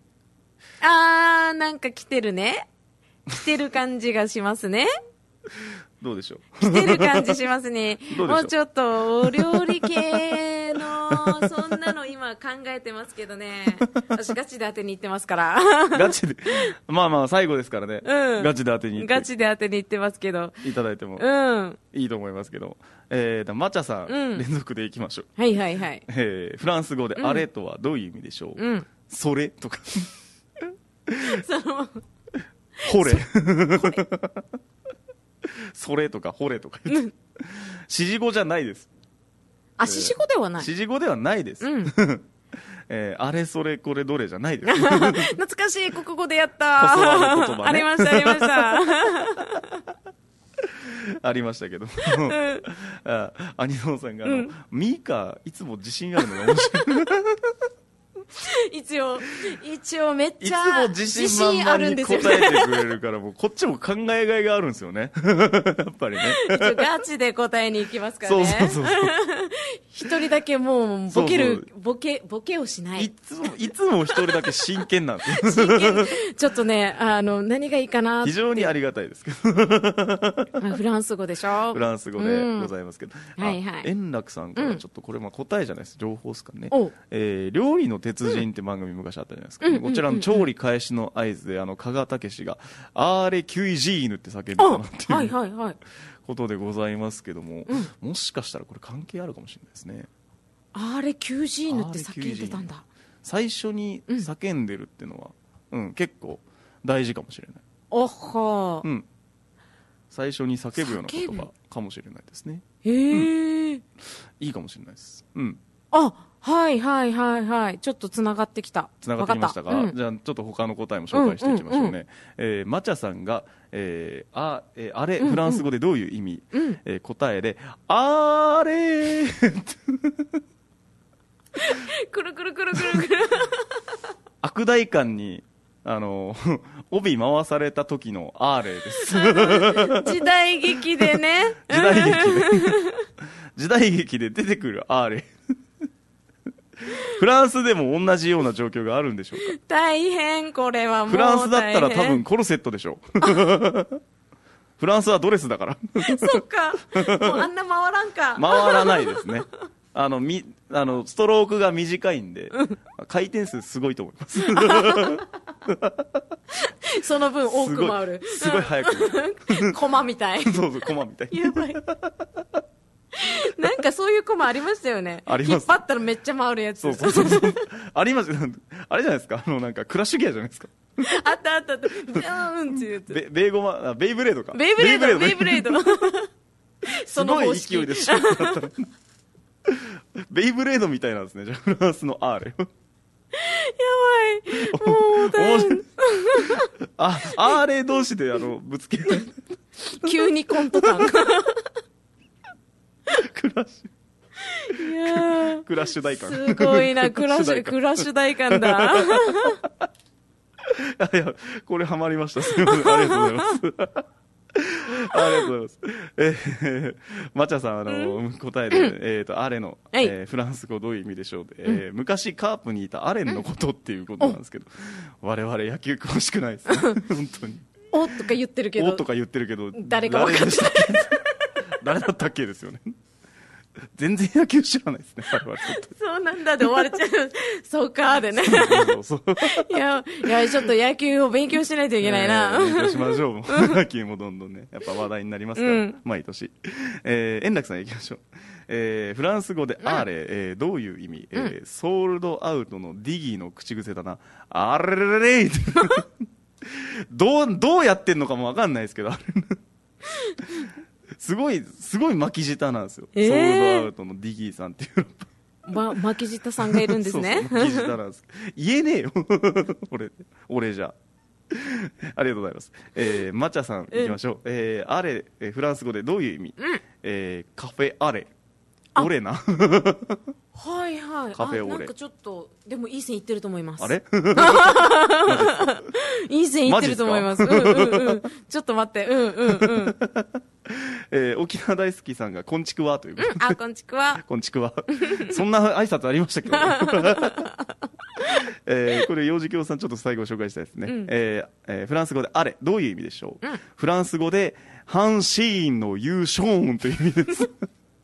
なんか来てるね。来てる感じがしますね。 どうでしょう。 来てる感じしますね。もうちょっとお料理系のそんなの今考えてますけどね。私ガチで当てに行ってますから。 ガチで。最後ですからね。ガチで当てに行って。 ガチで当てに行ってますけど。 いただいてもいいと思いますけど。マチャさん、連続でいきましょう。 はいはいはい。 フランス語であれとはどういう意味でしょう。それとか。 ほれ。それとか、ほれとか言って。指示語じゃないです。 あ、指示語ではない。 指示語ではないです。あれそれこれどれじゃないです。 懐かしい国語でやった。 こそわの言葉ね。 ありました、ありました。 ありましたけど。アニノーさんが、ミーカいつも自信あるのが面白い。 一応めっちゃいつも自信満々に答えてくれるから、もうこっちも考えがいがあるんですよね。やっぱりね。 一応ガチで答えに行きますからね。 そう。 一人だけもうボケをしない。 いつも一人だけ真剣なんですよ。 ちょっとね、何がいいかなって。 非常にありがたいですけど。 フランス語でしょ。 フランス語でございますけど。 はいはい。 円楽さんからちょっとこれ答えじゃないです。情報ですかね。料理の鉄人って番組昔あったじゃないですか。こちらの調理開始の合図で、加賀武が、アーレキュイジーヌって叫ぶかなっていうことでございますけども、もしかしたらこれ関係あるかもしれないですね。 アーレキュイジーヌって叫んでたんだ。 最初に叫んでるっていうのは、結構大事かもしれない。 おっほー。 最初に叫ぶような言葉かもしれないですね。 いいかもしれないです。 あ、はい。ちょっとつながってきた。 つながってきましたか？じゃあちょっと他の答えも紹介していきましょうね。マチャさんが、あれ、フランス語でどういう意味？答えで、あれくるくる。 悪代官に、帯回された時のアーレです。 時代劇でね。 時代劇で出てくるアーレ。フランスでも同じような状況があるんでしょうか？ 大変、これはもう。 フランスだったら多分コルセットでしょう。フランスはドレスだから。 そっか。もうあんな回らんか。 回らないですね。ストロークが短いんで、回転数すごいと思います。 その分多く回る。 すごい速く。 コマみたい。 そう、コマみたい。 やばい。なんかそういうコマありましたよね。 あります。 引っ張ったらめっちゃ回るやつ。 そう。あります。あれじゃないですか。なんかクラッシュギアじゃないですか。 あった。ビャーンっていうやつ。 ベイブレードか。 ベイブレード。 すごい勢いでシュッとなったら。ベイブレードみたいなんですね。じゃあフランスのアーレ。 やばい。もう大変。 アーレ同士でぶつける。 急にコント感。 クラッシュ。いやクラッシュ大感。 すごいな、クラッシュ大感だ。 いや、これハマりました。すみません。ありがとうございます。ありがとうございます。マチャさん、答えで、アレの、フランス語どういう意味でしょうで、昔カープにいたアレンのことっていうことなんですけど、我々野球詳しくないですね。本当に。 おとか言ってるけど。誰か分かってない。 誰だったっけですよね。全然野球知らないですね、我々。 そうなんだで終われちゃう。そうかでね。 そう。 いや、ちょっと野球を勉強しないといけないな。 勉強しましょう。野球もどんどんね、やっぱ話題になりますから、毎年。円楽さん行きましょう。フランス語でアーレ、どういう意味？ソールドアウトのディギーの口癖だな。あれれれれどうやってんのかもわかんないですけど、すごい巻き舌なんですよ。ソールドアウトのディギーさんっていう巻き舌さんがいるんですね。 そう巻き舌なんです。言えねえよ。俺じゃ。ありがとうございます。マチャさん行きましょう。アレ、フランス語でどういう意味？カフェアレ。オレな。 はい。 カフェオレ。 なんかちょっと、でもいい線いってると思います。 あれいい線いってると思います。ちょっと待って。 沖縄大好きさんがこんちくわという。 こんちくわ。 こんちくわ。そんな挨拶ありましたっけ？これ幼児教さんちょっと最後紹介したいですね。フランス語であれどういう意味でしょう？フランス語でハンシーンの優勝音という意味です。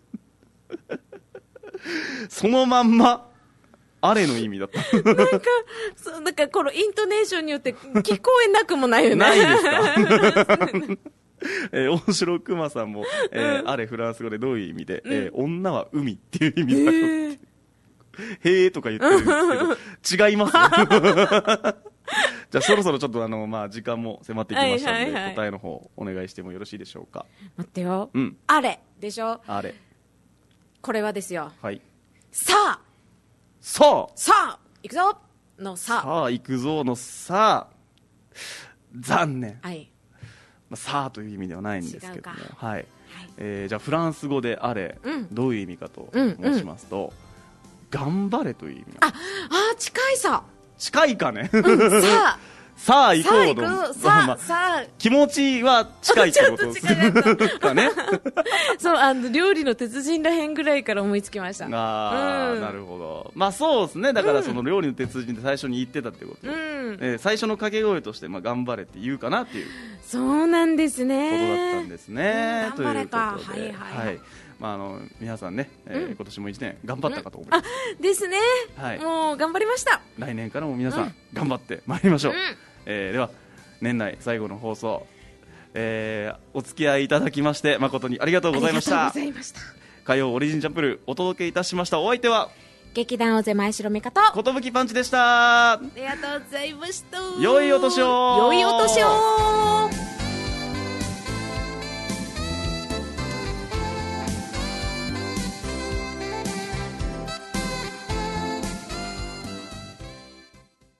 そのまんまあれの意味だった。 なんかこのイントネーションによって聞こえなくもないよね。 ないですか？大城熊さんも、あれフランス語でどういう意味で、女は海っていう意味だよって。へーとか言ってるんですけど、違いますよ。 じゃあそろそろちょっとまあ時間も迫ってきましたので、 はいはいはい答えの方お願いしてもよろしいでしょうか。 待ってよ、 うんあれでしょ。 あれ、 これはですよ、 はい、 さあさあさあ行くぞのささあ行くぞのさあ、残念、 あ、はい、 まあ、さあという意味ではないんですけども、 違うかはい、じゃあフランス語であれ、 うんどういう意味かとうん申しますと、頑張れという意味なんです。 あ近いさ、 近いかね、 さあさあ行こうと、 さあ行くぞさあ、 まあさあ気持ちは近いってことですちょっと近かかね。 そう料理の鉄人らへんぐらいから思いつきました。 ああ、なるほど。まあそうですね。だからその料理の鉄人って最初に言ってたってこと、最初の掛け声として頑張れって言うかなっていうそうなんですね。 ことだったんですね。 頑張れか、 ということで、 はいはい、 まあ皆さんね、今年も1年頑張ったかと思います。 ですね、 はい、 もう頑張りました。 来年からも皆さん頑張ってまいりましょう。では年内最後の放送、お付き合いいただきまして誠にありがとうございました。 ありがとうございました。 火曜オリジンチャンプルお届けいたしました。お相手は劇団尾瀬前城美香と寿パンチでした。 ありがとうございました。 良いお年を。 良いお年を。